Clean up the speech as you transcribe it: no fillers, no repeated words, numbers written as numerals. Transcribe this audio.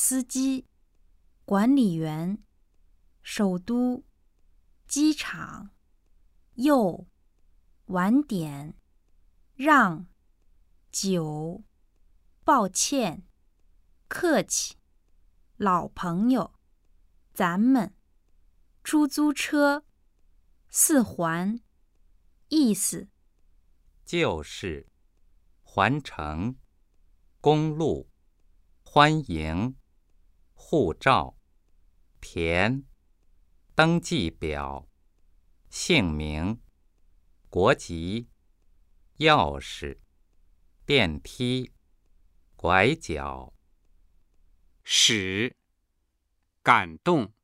司机、管理员、首都、机场、又、晚点、让、酒、抱歉、客气、老朋友、咱们、出租车、四环、意思、 就是环城、公路、欢迎、护照、填、登记表、姓名、国籍、钥匙、电梯、拐角。 使，感动。